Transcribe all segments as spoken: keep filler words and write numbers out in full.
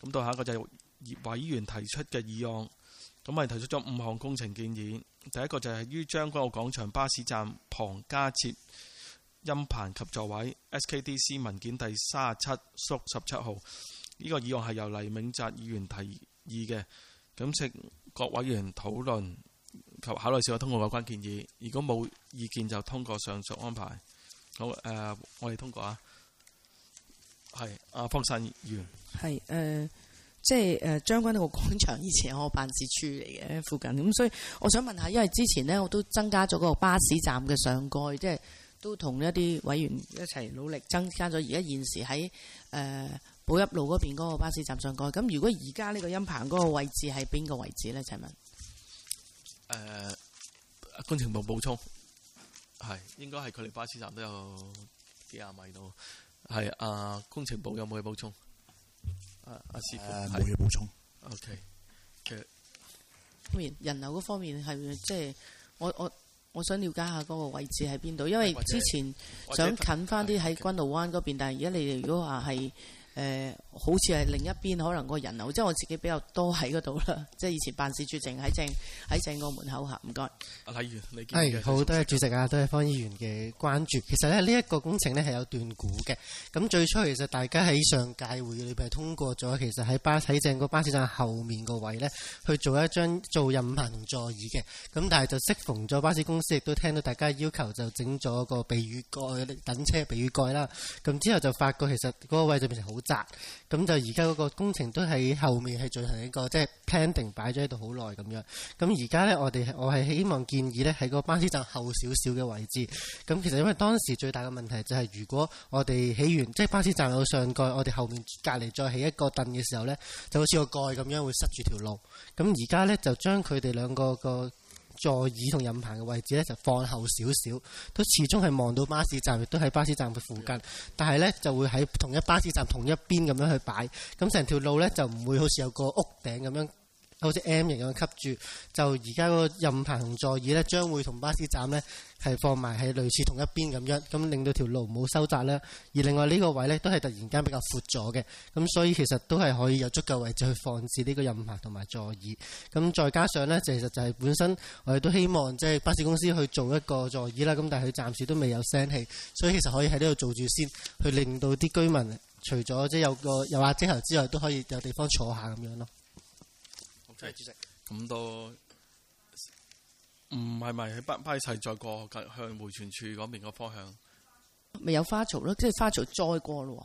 咁到下一個就係葉委員提出嘅議案，咁我哋提出咗五項工程建議。第一個就係於將軍澳廣場巴士站旁加設音棚及座位 ，S K D C 文件第三十七縮十七號。呢、這個議案係由黎銘澤議員提議嘅，咁請各委員討論及考慮是否通過有關建議。如果冇意見就通過上述安排。好，誒、呃，我哋通過啊。係，阿方散議員。 係誒、呃，即係誒將軍澳廣場以前係我辦事處嚟嘅附近，咁所以我想問下，因為之前呢，我都增加咗嗰個巴士站嘅上蓋，即係都同一啲委員一齊努力增加咗。而家現時喺誒、呃、寶邑路嗰邊嗰個巴士站上蓋，咁如果而家呢個音棚嗰個位置係邊個位置呢？請問？誒、 呃，工程部補充，係應該係距離巴士站都有幾廿米度。係啊，工程部有冇嘢補充？啊，阿師傅冇嘢補充。 O K， 其實方面人流嗰方面係即係我我我想了解下嗰個位置喺邊度，因為之前想近翻啲喺軍澳灣嗰邊，但係而家你哋如果話係誒，好似係另一邊，可能個人流，即係我自己比較多喺嗰度啦。即係以前辦事處淨喺正喺正個門口嚇，唔該。 阿禮員，你係好多謝主席啊，多謝方議員嘅關注。其實咧呢一個工程呢係有斷估嘅。咁最初其實大家喺上屆會議裏邊係通過咗，其實喺巴喺正個巴士站後面個位呢去做一張做任棚同座椅嘅。咁但係就適逢咗巴士公司亦都聽到大家要求，就整咗個避雨蓋等車避雨蓋啦。咁之後就發覺其實嗰個位就變成好窄，咁就而家嗰個工程都喺後面係進行一個即係 planning 擺咗喺度好耐咁樣。咁而家呢，我哋我係希望建議呢喺個巴士站後少少嘅位置。咁其實因為當時最大嘅問題就係如果我哋起完即係巴士站有上蓋，我哋後面隔離再起一個凳嘅時候呢，就好似個蓋咁樣會塞住條路。咁而家呢，就將佢哋兩個個座椅同任棚嘅位置咧就放後少少，都始終係望到巴士站，亦都喺巴士站嘅附近。但係咧就會喺同一巴士站同一邊咁樣去擺，咁成條路咧就唔會好似有個屋頂咁樣，好似 M 型咁樣吸住。就而家個任棚同座椅咧，將會同巴士站咧係放埋喺類似同一邊咁樣，咁令到條路唔好收窄啦。而另外呢個位咧都係突然間比較闊咗嘅，咁所以其實都係可以有足夠位置去放置呢個任棚同埋座椅。咁再加上咧，其實就係本身我哋都希望即係巴士公司去做一個座椅啦，咁但係佢暫時都未有聲氣，所以其實可以喺呢度做住先，去令到啲居民除咗即係有個有瓦遮頭之外，都可以有地方坐下咁樣咯。 好，謝主席。咁都。唔係咪喺巴巴士再過向迴旋處嗰邊個方向？ 咪有花槽咯，即係花槽再過咯。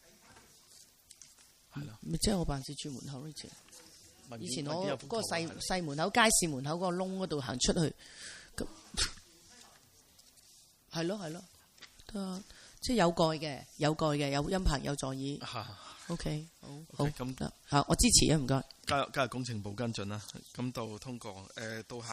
係咯， 咪即係我辦事處門口呢前。以前我嗰個細細門口街市門口嗰個窿嗰度行出去，咁係咯係咯，得即係有蓋嘅，有蓋嘅，有音棚有座椅。O K， 好，好咁得，好，我支持啊，唔該。 加加入工程部跟進啦，咁到通過誒到下。